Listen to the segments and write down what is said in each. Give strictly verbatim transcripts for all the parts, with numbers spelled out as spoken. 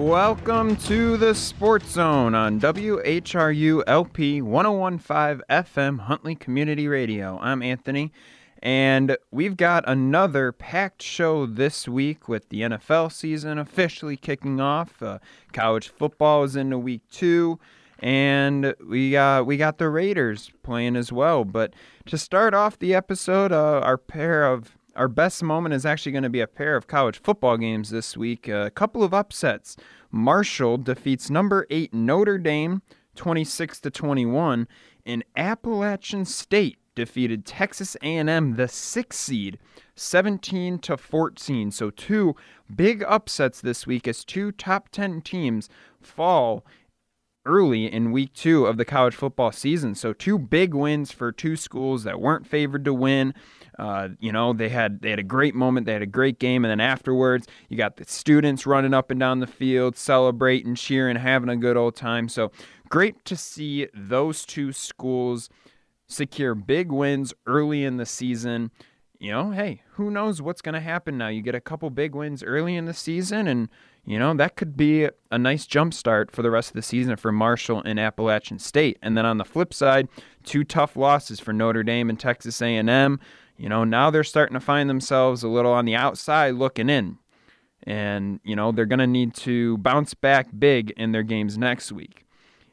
Welcome to the Sports Zone on W H R U L P one oh one point five F M Huntley Community Radio. I'm Anthony, and we've got another packed show this week with the N F L season officially kicking off. Uh, college football is into week two, and we got we got the Raiders playing as well. But to start off the episode, uh, our pair of Our best moment is actually going to be a pair of college football games this week. A couple of upsets. Marshall defeats number eight Notre Dame twenty-six to twenty-one, and Appalachian State defeated Texas A and M, the sixth seed, seventeen to fourteen. So two big upsets this week as two top ten teams fall early in week two of the college football season. So two big wins for two schools that weren't favored to win. Uh, you know, they had they had a great moment, they had a great game, and then afterwards, you got the students running up and down the field, celebrating, cheering, having a good old time. So great to see those two schools secure big wins early in the season. You know, hey, who knows what's going to happen now? You get a couple big wins early in the season, and, you know, that could be a nice jump start for the rest of the season for Marshall and Appalachian State. And then on the flip side, two tough losses for Notre Dame and Texas A and M. You know, now they're starting to find themselves a little on the outside looking in. And, you know, they're going to need to bounce back big in their games next week.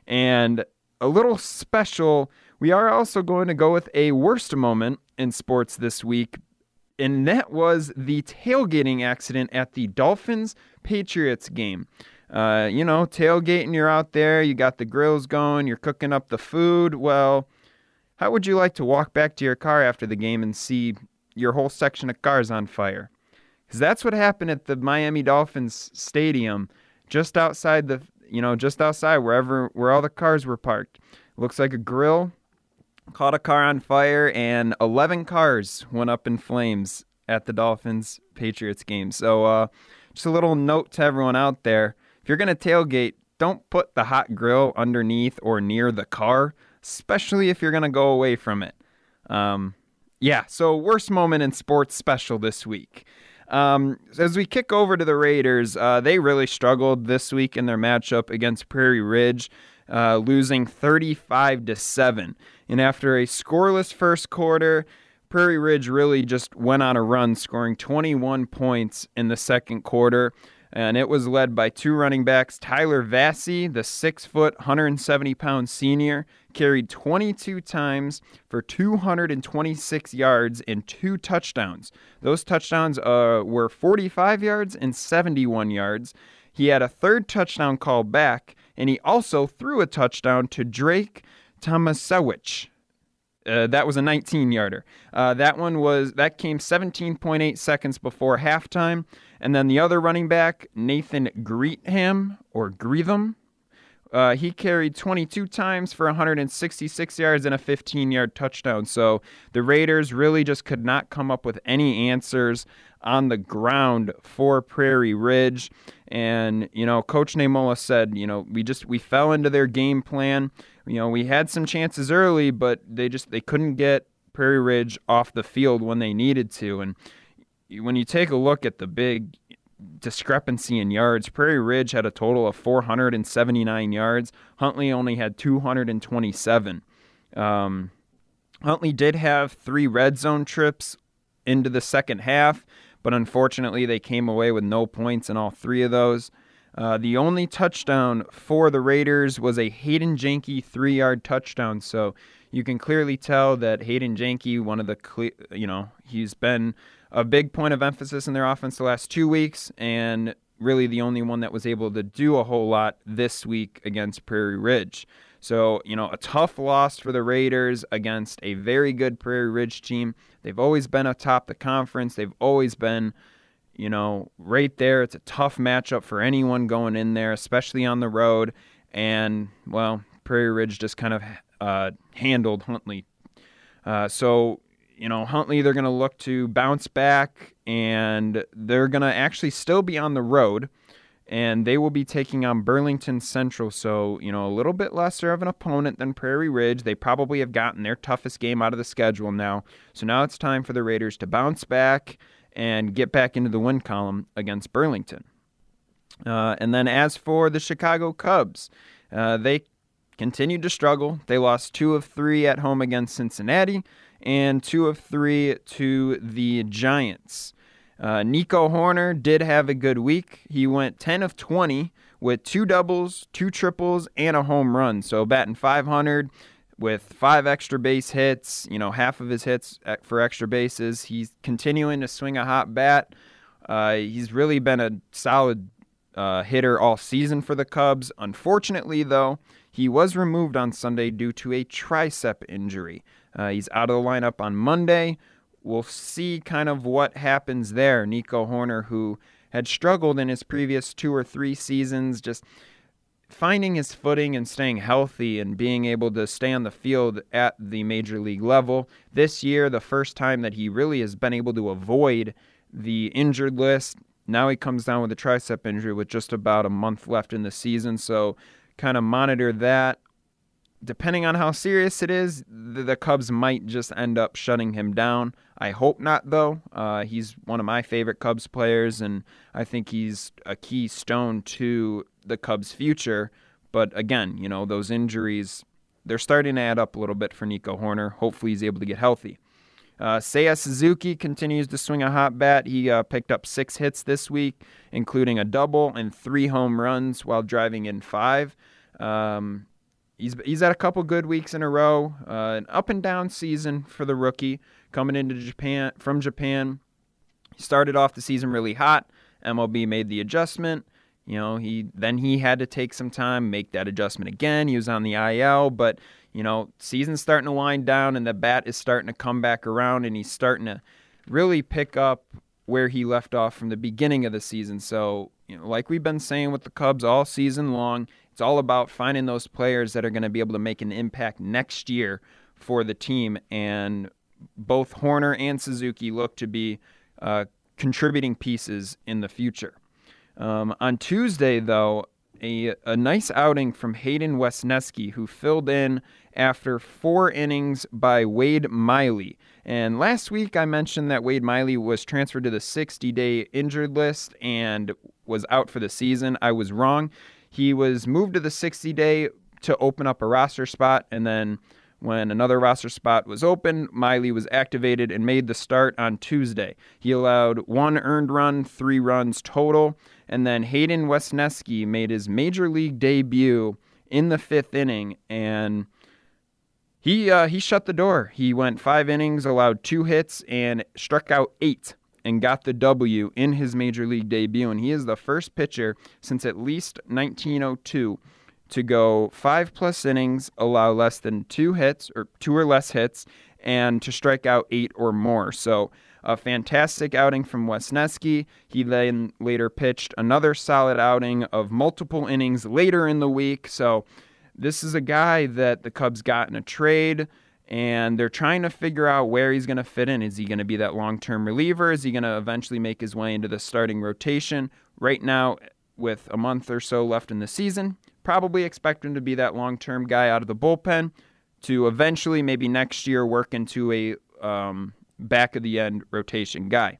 And a little special, we are also going to go with a worst moment in sports this week. And that was the tailgating accident at the Dolphins-Patriots game. Uh, you know, tailgating, you're out there, you got the grills going, you're cooking up the food. Well, how would you like to walk back to your car after the game and see your whole section of cars on fire? Because that's what happened at the Miami Dolphins stadium, just outside the, you know, just outside wherever where all the cars were parked. Looks like a grill caught a car on fire, and eleven cars went up in flames at the Dolphins Patriots game. So, uh, just a little note to everyone out there: if you're gonna tailgate, don't put the hot grill underneath or near the car, especially if you're going to go away from it. Um, yeah, so worst moment in sports special this week. Um, as we kick over to the Raiders, uh, they really struggled this week in their matchup against Prairie Ridge, uh, losing thirty-five to seven. And after a scoreless first quarter, Prairie Ridge really just went on a run, scoring twenty-one points in the second quarter. And it was led by two running backs. Tyler Vassy, the six-foot, one hundred seventy pound senior, carried twenty-two times for two hundred twenty-six yards and two touchdowns. Those touchdowns uh, were forty-five yards and seventy-one yards. He had a third touchdown call back, and he also threw a touchdown to Drake Tomasewicz. Uh, that was a nineteen-yarder. Uh, that one was that came seventeen point eight seconds before halftime. And then the other running back, Nathan Greetham, or Greetham, uh, he carried twenty-two times for one hundred sixty-six yards and a fifteen-yard touchdown. So the Raiders really just could not come up with any answers on the ground for Prairie Ridge. And, you know, Coach Namola said, you know, we just we fell into their game plan. You know, we had some chances early, but they just they couldn't get Prairie Ridge off the field when they needed to. And when you take a look at the big discrepancy in yards, Prairie Ridge had a total of four hundred seventy-nine yards. Huntley only had two hundred twenty-seven. Um, Huntley did have three red zone trips into the second half, but unfortunately they came away with no points in all three of those. Uh, the only touchdown for the Raiders was a Hayden Janke three-yard touchdown, so you can clearly tell that Hayden Janke, one of the, cle- you know, he's been a big point of emphasis in their offense the last two weeks, and really the only one that was able to do a whole lot this week against Prairie Ridge. So, you know, a tough loss for the Raiders against a very good Prairie Ridge team. They've always been atop the conference. They've always been, you know, right there. It's a tough matchup for anyone going in there, especially on the road. And, well, Prairie Ridge just kind of uh, handled Huntley. Uh, so, you know, Huntley, they're going to look to bounce back, and they're going to actually still be on the road, and they will be taking on Burlington Central. So, you know, a little bit lesser of an opponent than Prairie Ridge. They probably have gotten their toughest game out of the schedule now. So now it's time for the Raiders to bounce back and get back into the win column against Burlington. Uh, and then as for the Chicago Cubs, uh, they continued to struggle. They lost two of three at home against Cincinnati and two of three to the Giants. Uh, Nico Hoerner did have a good week. He went ten of twenty with two doubles, two triples, and a home run. So batting five hundred with five extra base hits, you know, half of his hits for extra bases. He's continuing to swing a hot bat. Uh, he's really been a solid uh, hitter all season for the Cubs. Unfortunately, though, he was removed on Sunday due to a tricep injury. Uh, he's out of the lineup on Monday. We'll see kind of what happens there. Nico Hoerner, who had struggled in his previous two or three seasons, just finding his footing and staying healthy and being able to stay on the field at the major league level. This year, the first time that he really has been able to avoid the injured list. Now he comes down with a tricep injury with just about a month left in the season, so kind of monitor that. Depending on how serious it is, the, the Cubs might just end up shutting him down. I hope not, though. Uh, he's one of my favorite Cubs players, and I think he's a keystone to the Cubs' future. But again, you know, those injuries, they're starting to add up a little bit for Nico Hoerner. Hopefully he's able to get healthy. Uh, Seiya Suzuki continues to swing a hot bat. He uh, picked up six hits this week, including a double and three home runs while driving in five. Um, he's he's had a couple good weeks in a row. Uh, an up and down season for the rookie coming into Japan from Japan. He started off the season really hot. M L B made the adjustment. You know, he then he had to take some time, make that adjustment again. He was on the I L, but you know, season's starting to wind down and the bat is starting to come back around and he's starting to really pick up where he left off from the beginning of the season. So, you know, like we've been saying with the Cubs all season long, it's all about finding those players that are going to be able to make an impact next year for the team. And both Hoerner and Suzuki look to be uh, contributing pieces in the future. Um, on Tuesday, though, a, a nice outing from Hayden Wesneski, who filled in after four innings by Wade Miley. And last week I mentioned that Wade Miley was transferred to the sixty-day injured list and was out for the season. I was wrong. He was moved to the sixty-day to open up a roster spot, and then when another roster spot was open, Miley was activated and made the start on Tuesday. He allowed one earned run, three runs total, and then Hayden Wesneski made his major league debut in the fifth inning, and he uh, he shut the door. He went five innings, allowed two hits, and struck out eight, and got the W in his major league debut. And he is the first pitcher since at least nineteen oh two to go five plus innings, allow less than two hits or two or less hits, and to strike out eight or more. So a fantastic outing from Wesneski. He then later pitched another solid outing of multiple innings later in the week. So this is a guy that the Cubs got in a trade, and they're trying to figure out where he's going to fit in. Is he going to be that long-term reliever? Is he going to eventually make his way into the starting rotation? Right now, with a month or so left in the season, probably expect him to be that long-term guy out of the bullpen to eventually, maybe next year, work into a um, back-of-the-end rotation guy.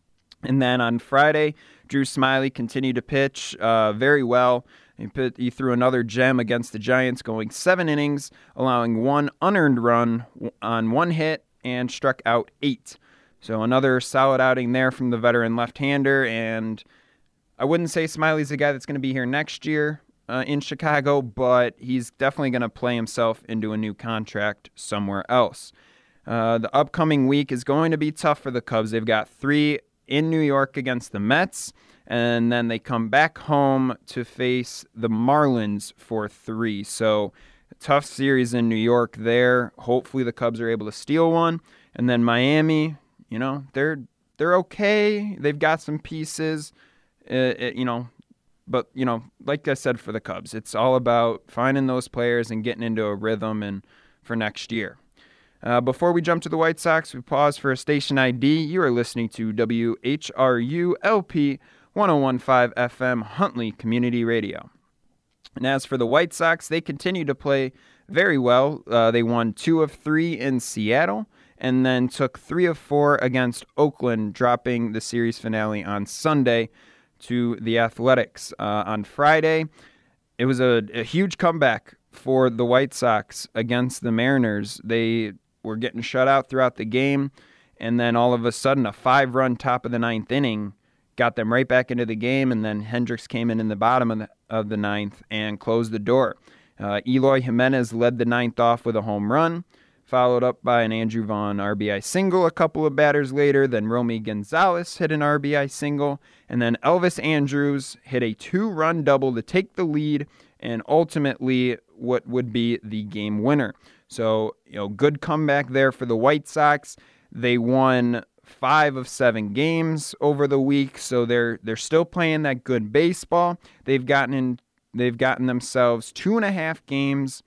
And then on Friday, Drew Smyly continued to pitch uh, very well. He, put, he threw another gem against the Giants, going seven innings, allowing one unearned run on one hit, and struck out eight. So another solid outing there from the veteran left-hander, and I wouldn't say Smiley's a guy that's going to be here next year uh, in Chicago, but he's definitely going to play himself into a new contract somewhere else. Uh, the upcoming week is going to be tough for the Cubs. They've got three in New York against the Mets, and then they come back home to face the Marlins for three. So a tough series in New York there. Hopefully the Cubs are able to steal one. And then Miami, you know, they're they're okay. They've got some pieces, uh, it, you know, but, you know, like I said for the Cubs, it's all about finding those players and getting into a rhythm and for next year. Uh, before we jump to the White Sox, we pause for a station I D. You are listening to W H R U L P one oh one point five F M Huntley Community Radio. And as for the White Sox, they continue to play very well. Uh, they won two of three in Seattle and then took three of four against Oakland, dropping the series finale on Sunday to the Athletics. Uh, on Friday, it was a, a huge comeback for the White Sox against the Mariners. They were getting shut out throughout the game, and then all of a sudden a five-run top of the ninth inning got them right back into the game, and then Hendricks came in in the bottom of the, of the ninth and closed the door. Uh, Eloy Jimenez led the ninth off with a home run, followed up by an Andrew Vaughn R B I single a couple of batters later. Then Romy Gonzalez hit an R B I single, and then Elvis Andrus hit a two-run double to take the lead, and ultimately what would be the game winner. So, you know, good comeback there for the White Sox. They won five of seven games over the week, so they're they're still playing that good baseball. They've gotten in, they've gotten themselves two and a half games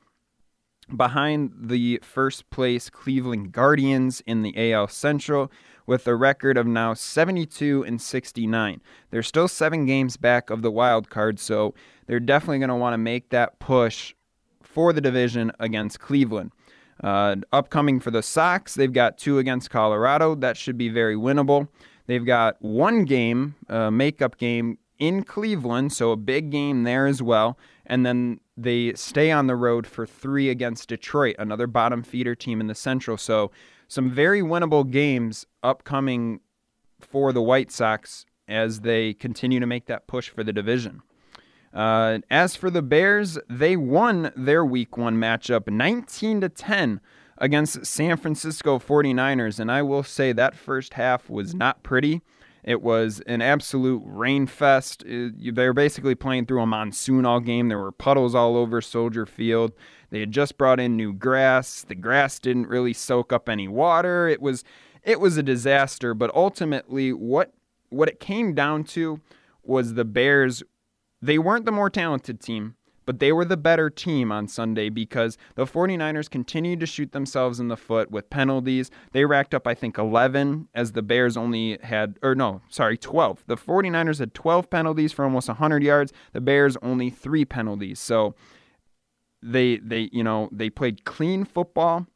behind the first place Cleveland Guardians in the A L Central, with a record of now seventy-two and sixty-nine. They're still seven games back of the wild card, so they're definitely going to want to make that push for the division against Cleveland. Uh, upcoming for the Sox, they've got two against Colorado. That should be very winnable. They've got one game, a makeup game in Cleveland, so a big game there as well. And then they stay on the road for three against Detroit, another bottom feeder team in the Central. So some very winnable games upcoming for the White Sox as they continue to make that push for the division. Uh, as for the Bears, they won their week one matchup nineteen to ten against San Francisco forty-niners, and I will say that first half was not pretty. It was an absolute rain fest. They were basically playing through a monsoon all game. There were puddles all over Soldier Field. They had just brought in new grass. The grass didn't really soak up any water. It was it was a disaster, but ultimately what what it came down to was the Bears. They weren't the more talented team, but they were the better team on Sunday because the forty-niners continued to shoot themselves in the foot with penalties. They racked up, I think, eleven, as the Bears only had, or no, sorry, twelve. The forty-niners had twelve penalties for almost one hundred yards. The Bears only three penalties. So they, they, you know, they played clean football,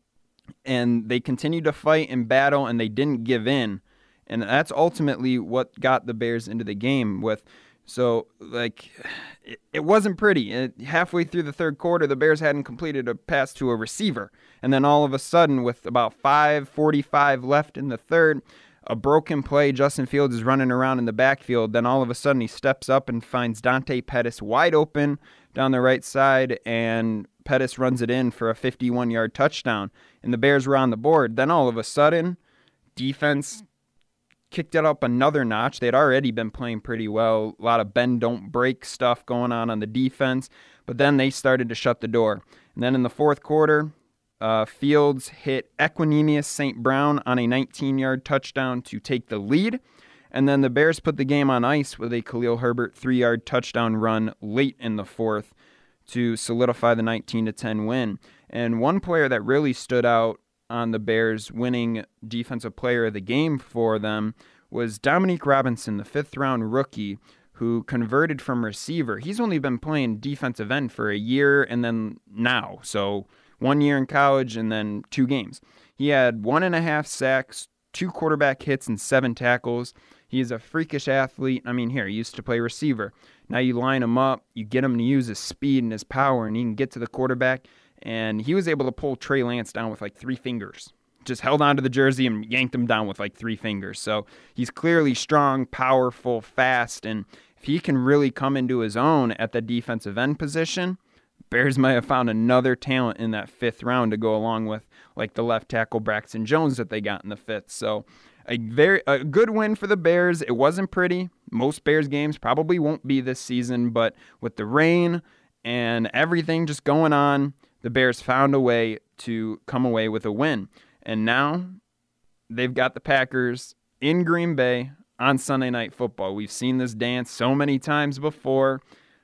and they continued to fight and battle, and they didn't give in. And that's ultimately what got the Bears into the game with. So, like, it, it wasn't pretty. It, halfway through the third quarter, the Bears hadn't completed a pass to a receiver. And then all of a sudden, with about five forty-five left in the third, a broken play, Justin Fields is running around in the backfield. Then all of a sudden, he steps up and finds Dante Pettis wide open down the right side, and Pettis runs it in for a fifty-one-yard touchdown. And the Bears were on the board. Then all of a sudden, defense kicked it up another notch. They had already been playing pretty well. A lot of bend, don't break stuff going on on the defense. But then they started to shut the door. And then in the fourth quarter, uh, Fields hit Equanimeous Saint Brown on a nineteen-yard touchdown to take the lead. And then the Bears put the game on ice with a Khalil Herbert three-yard touchdown run late in the fourth to solidify the nineteen to ten win. And one player that really stood out on the Bears winning defensive player of the game for them was Dominique Robinson, the fifth-round rookie who converted from receiver. He's only been playing defensive end for a year and then now. So one year in college and then two games. He had one and a half sacks, two quarterback hits, and seven tackles. He's a freakish athlete. I mean, here, he used to play receiver. Now you line him up, you get him to use his speed and his power, and he can get to the quarterback. And he was able to pull Trey Lance down with like three fingers. Just held onto the jersey and yanked him down with like three fingers. So he's clearly strong, powerful, fast. And if he can really come into his own at the defensive end position, Bears might have found another talent in that fifth round to go along with like the left tackle Braxton Jones that they got in the fifth. So a very a good win for the Bears. It wasn't pretty. Most Bears games probably won't be this season, but with the rain and everything just going on, the Bears found a way to come away with a win. And now they've got the Packers in Green Bay on Sunday Night Football. We've seen this dance so many times before.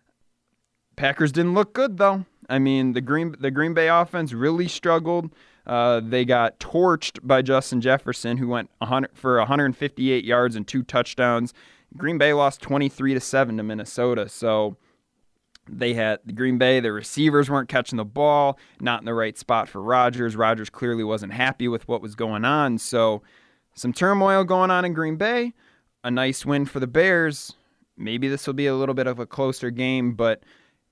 Packers didn't look good, though. I mean, the Green the Green Bay offense really struggled. Uh, they got torched by Justin Jefferson, who went one hundred for one hundred fifty-eight yards and two touchdowns. Green Bay lost twenty-three to seven to Minnesota. So they had the Green Bay, the receivers weren't catching the ball, not in the right spot for Rodgers. Rodgers clearly wasn't happy with what was going on. So some turmoil going on in Green Bay. A nice win for the Bears. maybe this will be a little bit of a closer game, but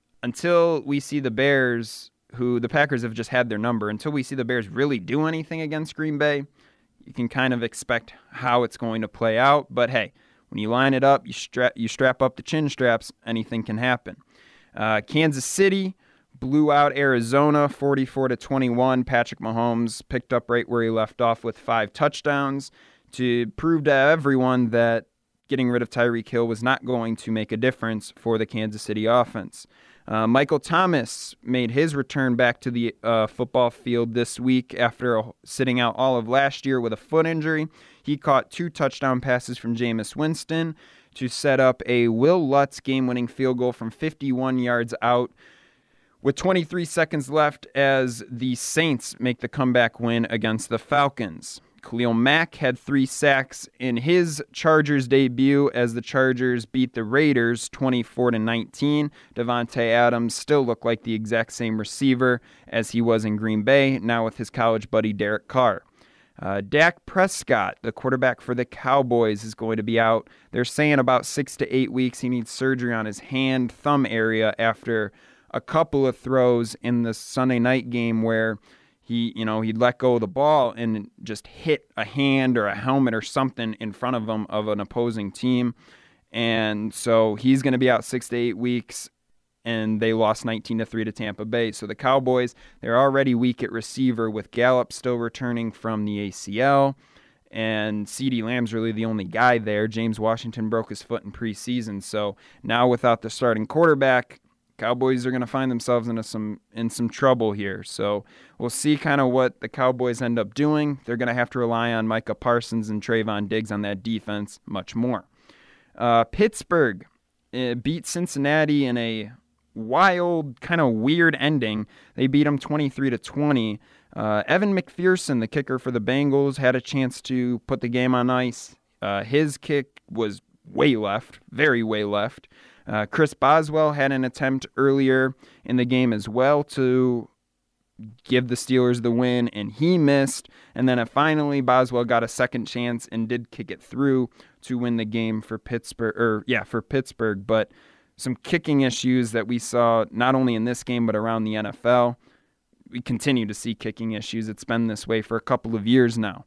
until we see the Bears, who the Packers have just had their number, until we see the Bears really do anything against Green Bay, you can kind of expect how it's going to play out. But hey, when you line it up, you strap you strap up the chin straps, anything can happen. Uh, Kansas City blew out Arizona forty-four to twenty-one. Patrick Mahomes picked up right where he left off with five touchdowns to prove to everyone that getting rid of Tyreek Hill was not going to make a difference for the Kansas City offense. Uh, Michael Thomas made his return back to the uh, football field this week after sitting out all of last year with a foot injury. He caught two touchdown passes from Jameis Winston to set up a Will Lutz game-winning field goal from fifty-one yards out with twenty-three seconds left as the Saints make the comeback win against the Falcons. Khalil Mack had three sacks in his Chargers debut as the Chargers beat the Raiders twenty-four to nineteen. Devontae Adams still looked like the exact same receiver as he was in Green Bay, now with his college buddy Derek Carr. Uh, Dak Prescott, the quarterback for the Cowboys, is going to be out. They're saying about six to eight weeks. He needs surgery on his hand, thumb area after a couple of throws in the Sunday night game where He, you know, he'd let go of the ball and just hit a hand or a helmet or something in front of him of an opposing team. And so he's going to be out six to eight weeks, and they lost nineteen to three to Tampa Bay. So the Cowboys, they're already weak at receiver with Gallup still returning from the A C L, and CeeDee Lamb's really the only guy there. James Washington broke his foot in preseason. So now without the starting quarterback, Cowboys are going to find themselves in a, some in some trouble here. So we'll see kind of what the Cowboys end up doing. They're going to have to rely on Micah Parsons and Trayvon Diggs on that defense much more. Uh, Pittsburgh uh, beat Cincinnati in a wild, kind of weird ending. They beat them twenty-three to twenty. Uh, Evan McPherson, the kicker for the Bengals, had a chance to put the game on ice. Uh, his kick was way left, very way left. Uh, Chris Boswell had an attempt earlier in the game as well to give the Steelers the win, and he missed. And then uh, finally, Boswell got a second chance and did kick it through to win the game for Pittsburgh. Or yeah, for Pittsburgh. But some kicking issues that we saw not only in this game but around the N F L. We continue to see kicking issues. It's been this way for a couple of years now.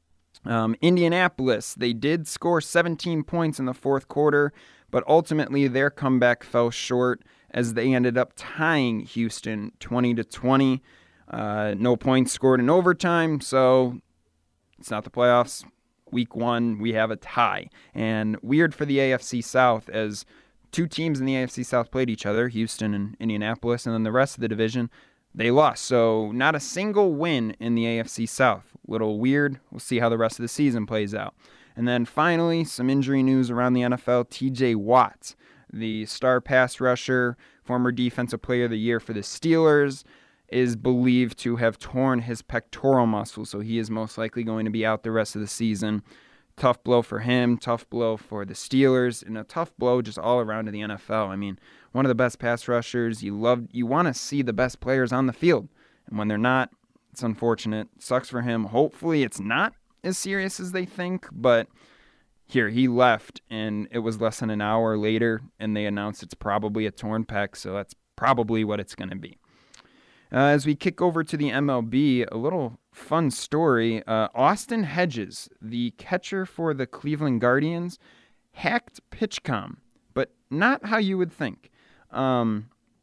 Um, Indianapolis, they did score seventeen points in the fourth quarter, but ultimately their comeback fell short as they ended up tying Houston twenty to twenty. Uh, no points scored in overtime, so it's not the playoffs. Week one, we have a tie. And weird for the A F C South as two teams in the A F C South played each other, Houston and Indianapolis, and then the rest of the division, they lost. So not a single win in the A F C South. Little weird. We'll see how the rest of the season plays out. And then finally, some injury news around the N F L. T J Watt, the star pass rusher, former Defensive Player of the Year for the Steelers, is believed to have torn his pectoral muscle. So he is most likely going to be out the rest of the season. Tough blow for him, tough blow for the Steelers, and a tough blow just all around to the N F L. I mean, one of the best pass rushers. You love, you want to see the best players on the field. And when they're not, it's unfortunate. Sucks for him. Hopefully it's not as serious as they think, but here, he left, and it was less than an hour later, and they announced it's probably a torn pec, so that's probably what it's going to be. Uh, as we kick over to the M L B, a little fun story. Uh, Austin Hedges, the catcher for the Cleveland Guardians, hacked PitchCom, but not how you would think. Um,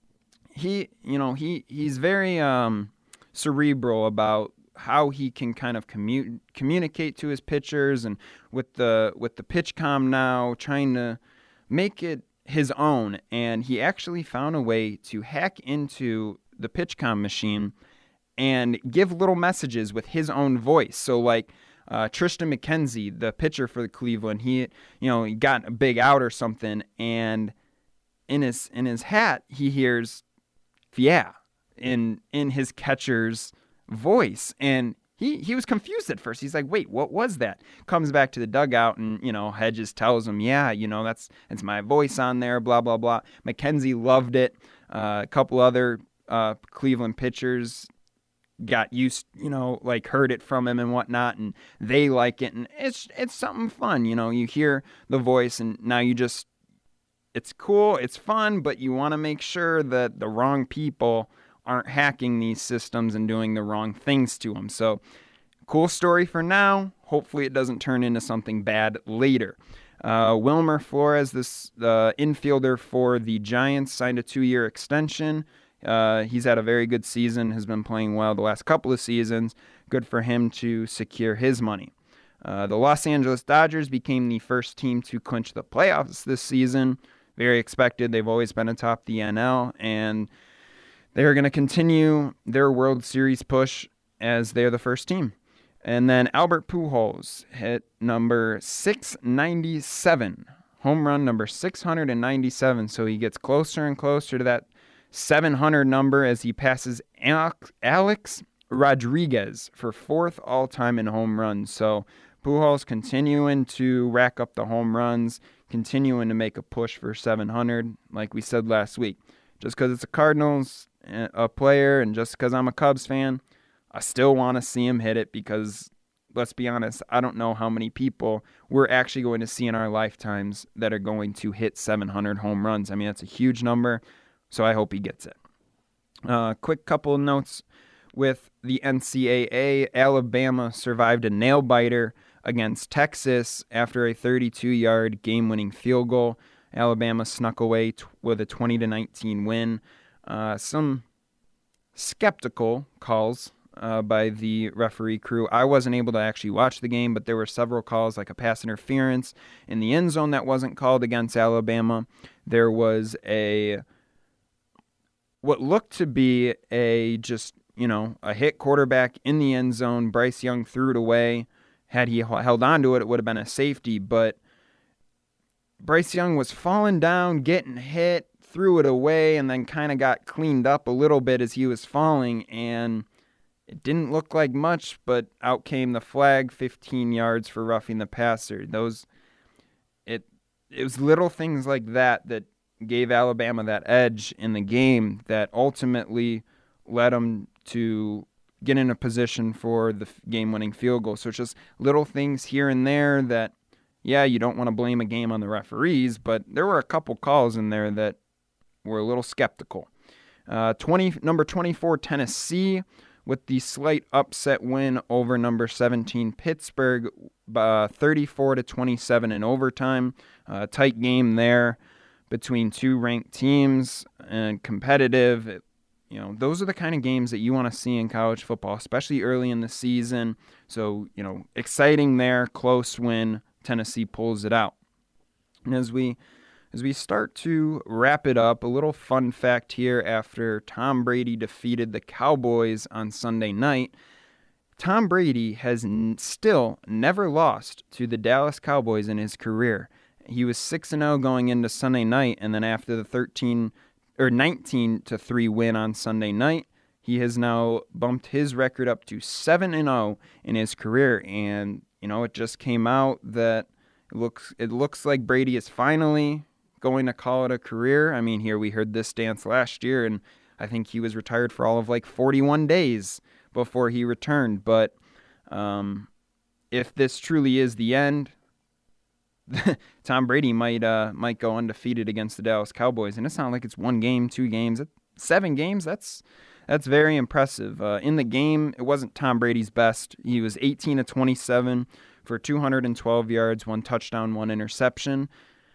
he, you know, he he's very um, cerebral about how he can kind of commu- communicate to his pitchers, and with the with the PitchCom now, trying to make it his own. And he actually found a way to hack into the PitchCom machine and give little messages with his own voice. So like uh, Tristan McKenzie, the pitcher for the Cleveland, he you know he got a big out or something, and in his in his hat he hears "yeah" in in his catcher's voice, and he he was confused at first. He's like, wait, what was that? Comes back to the dugout, and you know Hedges tells him, yeah, you know that's that's my voice on there, blah blah blah. McKenzie loved it. Uh, a couple other uh, Cleveland pitchers got used, you know, like heard it from him and whatnot, and they like it, and it's it's something fun, you know. You hear the voice, and now you just it's cool, it's fun, but you want to make sure that the wrong people aren't hacking these systems and doing the wrong things to them. So, cool story for now. Hopefully it doesn't turn into something bad later. Uh, Wilmer Flores, this uh, infielder for the Giants, signed a two-year extension. Uh, he's had a very good season, has been playing well the last couple of seasons. Good for him to secure his money. Uh, the Los Angeles Dodgers became the first team to clinch the playoffs this season. Very expected. They've always been atop the N L, and they're going to continue their World Series push as they're the first team. And then Albert Pujols hit number six ninety-seven, home run number six ninety-seven. So he gets closer and closer to that seven hundred number as he passes Alex Rodriguez for fourth all-time in home runs. So Pujols continuing to rack up the home runs, continuing to make a push for seven hundred, like we said last week. Just because it's a Cardinals a player and just because I'm a Cubs fan, I still want to see him hit it because, let's be honest, I don't know how many people we're actually going to see in our lifetimes that are going to hit seven hundred home runs. I mean, that's a huge number, so I hope he gets it. Uh, quick couple of notes with the N C double A. Alabama survived a nail-biter against Texas after a thirty-two-yard game-winning field goal. Alabama snuck away t- with a twenty to nineteen win. Uh, some skeptical calls uh, by the referee crew. I wasn't able to actually watch the game, but there were several calls, like a pass interference in the end zone that wasn't called against Alabama. There was a what looked to be a just, you know, a hit quarterback in the end zone. Bryce Young threw it away. Had he held on to it, it would have been a safety, but Bryce Young was falling down, getting hit, threw it away, and then kind of got cleaned up a little bit as he was falling, and it didn't look like much, but out came the flag, fifteen yards for roughing the passer. Those, it, it was little things like that that gave Alabama that edge in the game that ultimately led them to get in a position for the game-winning field goal. So it's just little things here and there that, yeah, you don't want to blame a game on the referees, but there were a couple calls in there that were a little skeptical. Uh, twenty number twenty-four, Tennessee, with the slight upset win over number seventeen, Pittsburgh, uh, thirty-four to twenty-seven in overtime. Uh, tight game there between two ranked teams and competitive. It, you know, those are the kind of games that you want to see in college football, especially early in the season. So, you know, exciting there, close win. Tennessee pulls it out. And as we as we start to wrap it up, a little fun fact here after Tom Brady defeated the Cowboys on Sunday night. Tom Brady has n- still never lost to the Dallas Cowboys in his career. He was six and oh going into Sunday night, and then after the thirteen or nineteen to three win on Sunday night, he has now bumped his record up to seven and oh in his career. And you know, it just came out that it looks it looks like Brady is finally going to call it a career. I mean, here we heard this dance last year, and I think he was retired for all of like forty-one days before he returned. But um, if this truly is the end, Tom Brady might uh, might go undefeated against the Dallas Cowboys. And it's not like it's one game, two games, seven games. That's That's very impressive. Uh, in the game, it wasn't Tom Brady's best. He was eighteen of twenty-seven for two hundred twelve yards, one touchdown, one interception.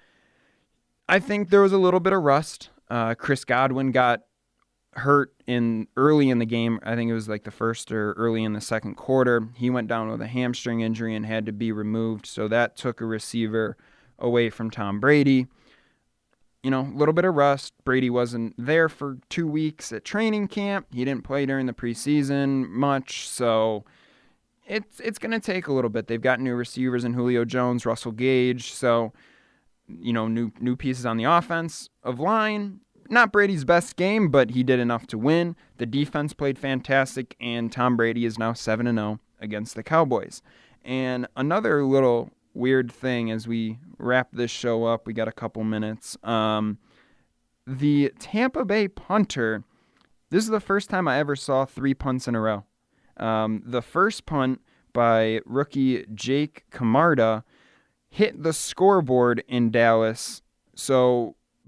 I think there was a little bit of rust. Uh, Chris Godwin got hurt in early in the game. I think it was like the first or early in the second quarter. He went down with a hamstring injury and had to be removed. So that took a receiver away from Tom Brady. You know, a little bit of rust. Brady wasn't there for two weeks at training camp. He didn't play during the preseason much, so it's it's going to take a little bit. They've got new receivers in Julio Jones, Russell Gage, so, you know, new new pieces on the offense of line. Not Brady's best game, but he did enough to win. The defense played fantastic, and Tom Brady is now seven and oh against the Cowboys. And another little weird thing as we wrap this show up, we got a couple minutes. Um, the Tampa Bay punter, this is the first time I ever saw three punts in a row. Um, the first punt by rookie Jake Camarda hit the scoreboard in Dallas. So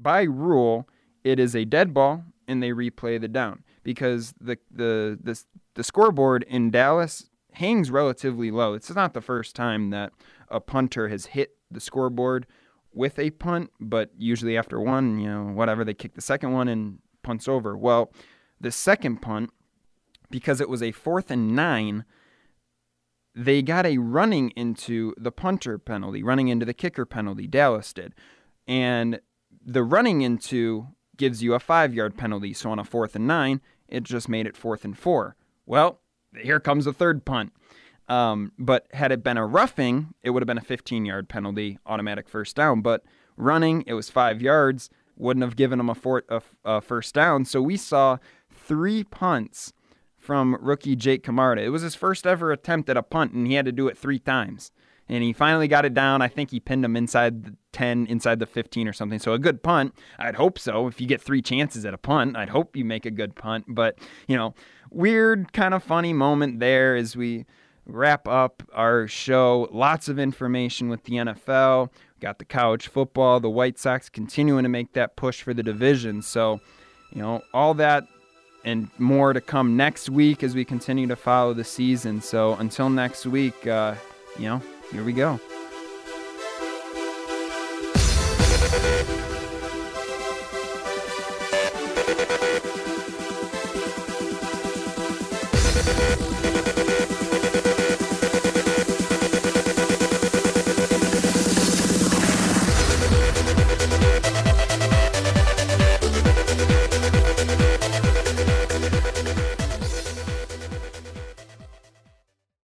by rule, it is a dead ball, and they replay the down because the the the, the scoreboard in Dallas hangs relatively low. It's not the first time that a punter has hit the scoreboard with a punt, but usually after one, you know, whatever, they kick the second one and punts over. Well, the second punt, because it was a fourth and nine, they got a running into the punter penalty, running into the kicker penalty. Dallas did. And the running into gives you a five-yard penalty. So on a fourth and nine, it just made it fourth and four. Well, here comes the third punt. Um, but had it been a roughing, it would have been a fifteen-yard penalty, automatic first down. But running, it was five yards, wouldn't have given them a, four, a, a first down. So we saw three punts from rookie Jake Camarda. It was his first ever attempt at a punt, and he had to do it three times. And he finally got it down. I think he pinned him inside the ten, inside the fifteen or something. So a good punt. I'd hope so. If you get three chances at a punt, I'd hope you make a good punt. But, you know, weird kind of funny moment there as we wrap up our show. Lots of information with the N F L. Got the college football, the White Sox continuing to make that push for the division. So, you know, all that and more to come next week as we continue to follow the season. So until next week, uh, you know, here we go.